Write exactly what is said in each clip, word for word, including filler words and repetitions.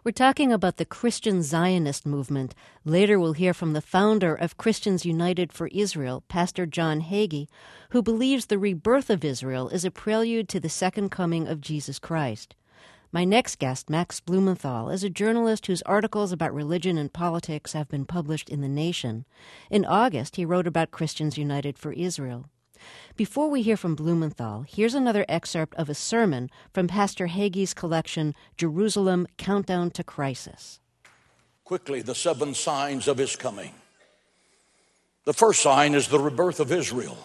We're talking about the Christian Zionist movement. Later we'll hear from the founder of Christians United for Israel, Pastor John Hagee, who believes the rebirth of Israel is a prelude to the second coming of Jesus Christ. My next guest, Max Blumenthal, is a journalist whose articles about religion and politics have been published in The Nation. In August, he wrote about Christians United for Israel. Before we hear from Blumenthal, here's another excerpt of a sermon from Pastor Hagee's collection, Jerusalem, Countdown to Crisis. Quickly, the seven signs of his coming. The first sign is the rebirth of Israel.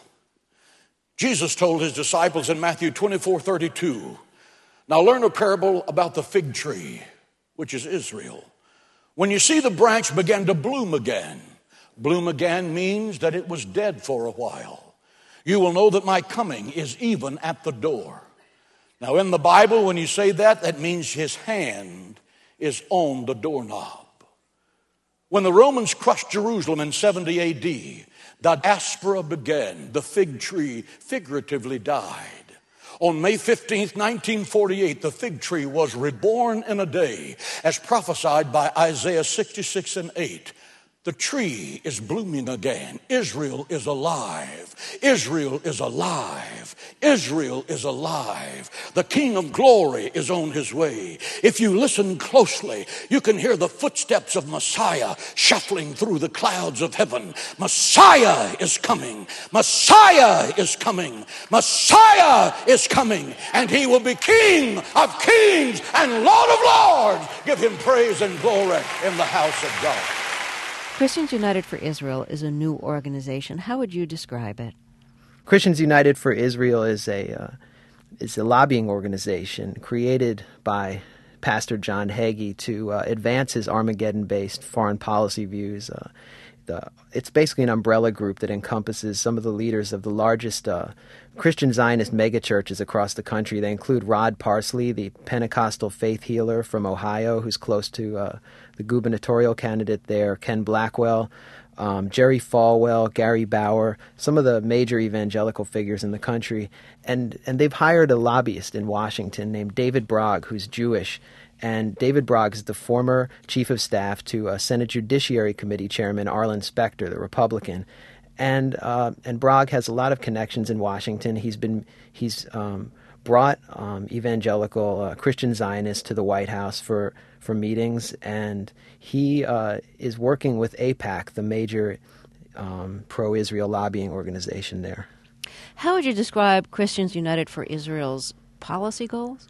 Jesus told his disciples in Matthew twenty-four thirty-two, "Now learn a parable about the fig tree, which is Israel. When you see the branch begin to bloom again," bloom again means that it was dead for a while, "you will know that my coming is even at the door." Now in the Bible, when you say that, that means his hand is on the doorknob. When the Romans crushed Jerusalem in seventy A D, the diaspora began. The fig tree figuratively died. On May fifteenth, nineteen forty-eight, the fig tree was reborn in a day, as prophesied by Isaiah sixty-six and eight. The tree is blooming again. Israel is alive. Israel is alive. Israel is alive. The King of Glory is on his way. If you listen closely, you can hear the footsteps of Messiah shuffling through the clouds of heaven. Messiah is coming. Messiah is coming. Messiah is coming. And he will be King of kings and Lord of lords. Give him praise and glory in the house of God. Christians United for Israel is a new organization. How would you describe it? Christians United for Israel is a uh, is a lobbying organization created by Pastor John Hagee to uh, advance his Armageddon-based foreign policy views. Uh, the, it's basically an umbrella group that encompasses some of the leaders of the largest uh, Christian Zionist megachurches across the country. They include Rod Parsley, the Pentecostal faith healer from Ohio, who's close to uh, the gubernatorial candidate there, Ken Blackwell, um, Jerry Falwell, Gary Bauer, some of the major evangelical figures in the country. And, and they've hired a lobbyist in Washington named David Bragg, who's Jewish. And David Bragg is the former chief of staff to uh, Senate Judiciary Committee Chairman Arlen Specter, the Republican. And uh, and Bragg has a lot of connections in Washington. He's been he's um, brought um, evangelical uh, Christian Zionists to the White House for, for meetings, and he uh, is working with AIPAC, the major um, pro-Israel lobbying organization there. How would you describe Christians United for Israel's policy goals?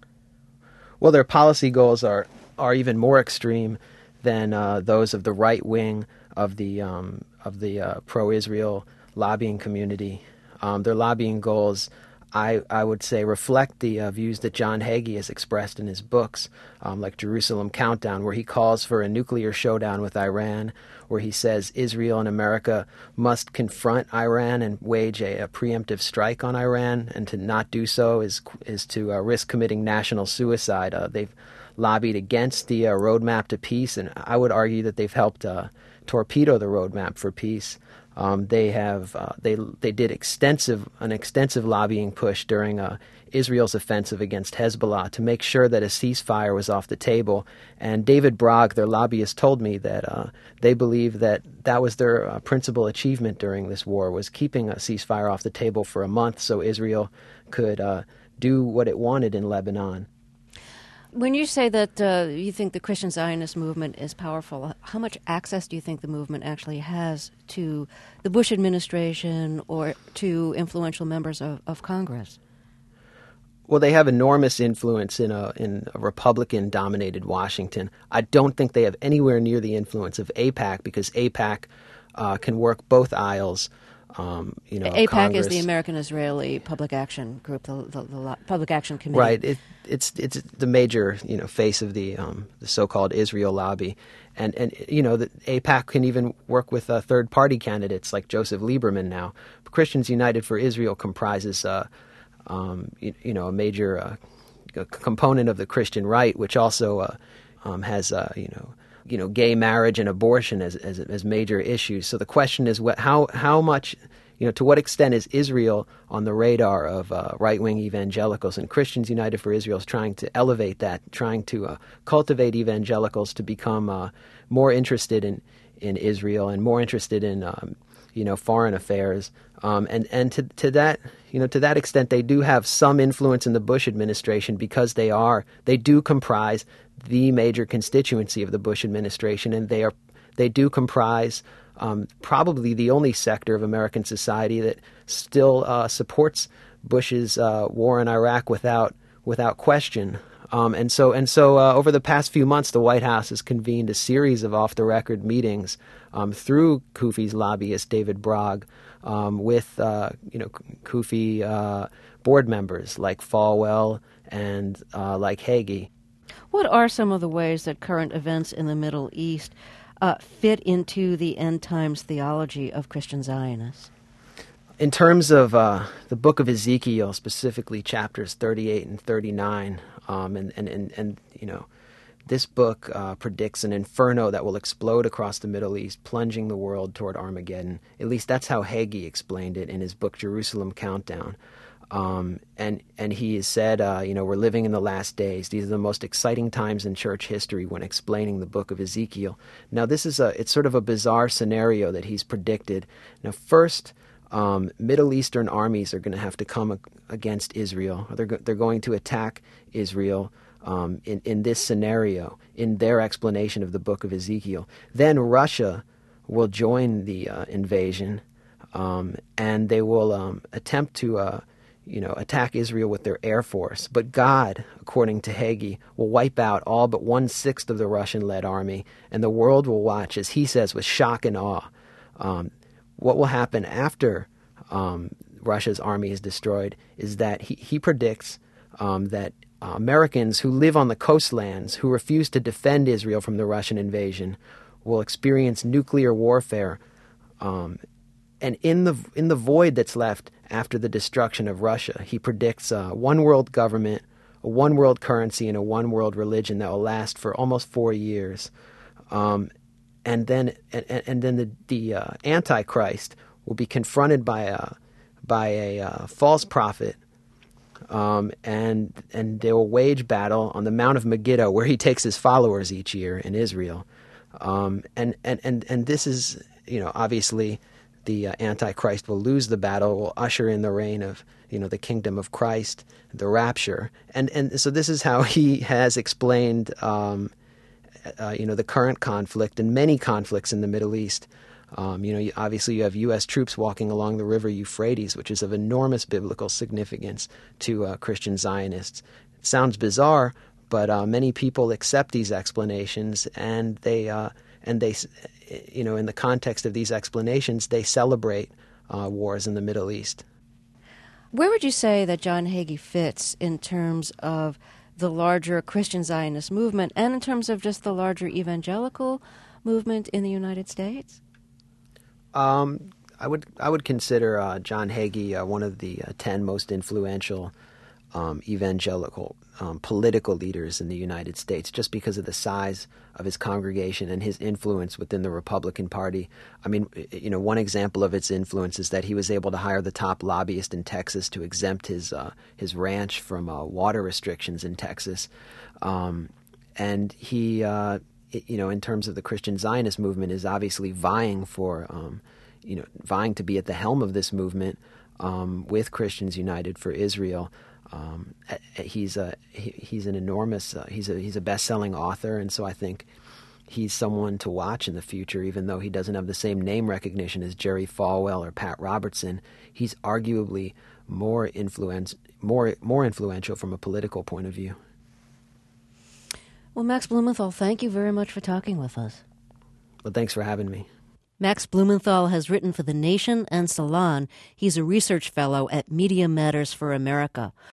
Well, their policy goals are, are even more extreme than uh, those of the right wing of the um, of the uh, pro-Israel lobbying community. Um, their lobbying goals, I, I would say, reflect the uh, views that John Hagee has expressed in his books, um, like Jerusalem Countdown, where he calls for a nuclear showdown with Iran, where he says Israel and America must confront Iran and wage a, a preemptive strike on Iran, and to not do so is is to uh, risk committing national suicide. Uh, they've lobbied against the uh, roadmap to peace, and I would argue that they've helped uh, torpedo the roadmap for peace. Um, they have uh, they they did extensive an extensive lobbying push during uh, Israel's offensive against Hezbollah to make sure that a ceasefire was off the table. And David Bragg, their lobbyist, told me that uh, they believe that that was their uh, principal achievement during this war, was keeping a ceasefire off the table for a month so Israel could uh, do what it wanted in Lebanon. When you say that uh, you think the Christian Zionist movement is powerful, how much access do you think the movement actually has to the Bush administration or to influential members of, of Congress? Well, they have enormous influence in a in a Republican-dominated Washington. I don't think they have anywhere near the influence of AIPAC, because AIPAC uh, can work both aisles. Um, you know, AIPAC Congress. is the American-Israeli Public Action Group, the, the, the Public Action Committee. Right. It, it's it's the major you know face of the um, the so-called Israel lobby, and and you know the AIPAC can even work with uh, third-party candidates like Joseph Lieberman now. Christians United for Israel comprises uh, um, you, you know a major uh, a component of the Christian right, which also uh, um, has uh, you know. you know, gay marriage and abortion as, as as major issues. So the question is, what, how how much you know, to what extent is Israel on the radar of uh, right-wing evangelicals? And Christians United for Israel is trying to elevate that, trying to uh, cultivate evangelicals to become uh, more interested in, in Israel and more interested in, um, you know, foreign affairs. Um, and and to to that, you know, to that extent, they do have some influence in the Bush administration because they are they do comprise the major constituency of the Bush administration, and they are they do comprise um, probably the only sector of American society that still uh, supports Bush's uh, war in Iraq without without question. Um, and so and so uh, over the past few months, the White House has convened a series of off-the-record meetings um, through Cufi's lobbyist David Bragg um, with uh, you know Cufi uh, board members like Falwell and uh, like Hagee. What are some of the ways that current events in the Middle East uh, fit into the end times theology of Christian Zionists? In terms of uh, the book of Ezekiel, specifically chapters thirty-eight and thirty-nine, um, and, and, and, and, you know, this book uh, predicts an inferno that will explode across the Middle East, plunging the world toward Armageddon. At least that's how Hagee explained it in his book Jerusalem Countdown. Um, and, and he has said, uh, you know, we're living in the last days. These are the most exciting times in church history when explaining the book of Ezekiel. Now, this is a, it's sort of a bizarre scenario that he's predicted. Now, first, Um, Middle Eastern armies are going to have to come ag- against Israel. They're go- they're going to attack Israel um, in in this scenario, in their explanation of the book of Ezekiel. Then Russia will join the uh, invasion, um, and they will um, attempt to uh, you know attack Israel with their air force. But God, according to Hagee, will wipe out all but one sixth of the Russian-led army, and the world will watch, as he says, with shock and awe. Um, What will happen after um, Russia's army is destroyed is that he, he predicts um, that uh, Americans who live on the coastlands, who refuse to defend Israel from the Russian invasion, will experience nuclear warfare. Um, and in the in the void that's left after the destruction of Russia, he predicts a one world government, a one world currency, and a one world religion that will last for almost four years. Um, And then, and, and then the the uh, Antichrist will be confronted by a by a uh, false prophet, um, and and they will wage battle on the Mount of Megiddo, where he takes his followers each year in Israel, um, and, and and and this is, you know, obviously the uh, Antichrist will lose the battle, will usher in the reign of, you know, the kingdom of Christ, the rapture, and and so this is how he has explained. Um, Uh, you know, the current conflict and many conflicts in the Middle East. Um, you know, you, obviously you have U S troops walking along the river Euphrates, which is of enormous biblical significance to uh, Christian Zionists. It sounds bizarre, but uh, many people accept these explanations, and they, uh, and they, you know, in the context of these explanations, they celebrate uh, wars in the Middle East. Where would you say that John Hagee fits in terms of the larger Christian Zionist movement and in terms of just the larger evangelical movement in the United States? Um, I would I would consider uh, John Hagee uh, one of the uh, ten most influential um, evangelical um, political leaders in the United States, just because of the size of his congregation and his influence within the Republican Party. I mean, you know, one example of its influence is that he was able to hire the top lobbyist in Texas to exempt his uh, his ranch from uh, water restrictions in Texas, um, and he, uh, you know, in terms of the Christian Zionist movement, is obviously vying for, um, you know, vying to be at the helm of this movement um, with Christians United for Israel. Um, he's a he, he's an enormous uh, he's a he's a best-selling author, and so I think he's someone to watch in the future. Even though he doesn't have the same name recognition as Jerry Falwell or Pat Robertson, he's arguably more influence more more influential from a political point of view. Well, Max Blumenthal, thank you very much for talking with us. Well, thanks for having me. Max Blumenthal has written for The Nation and Salon. He's a research fellow at Media Matters for America.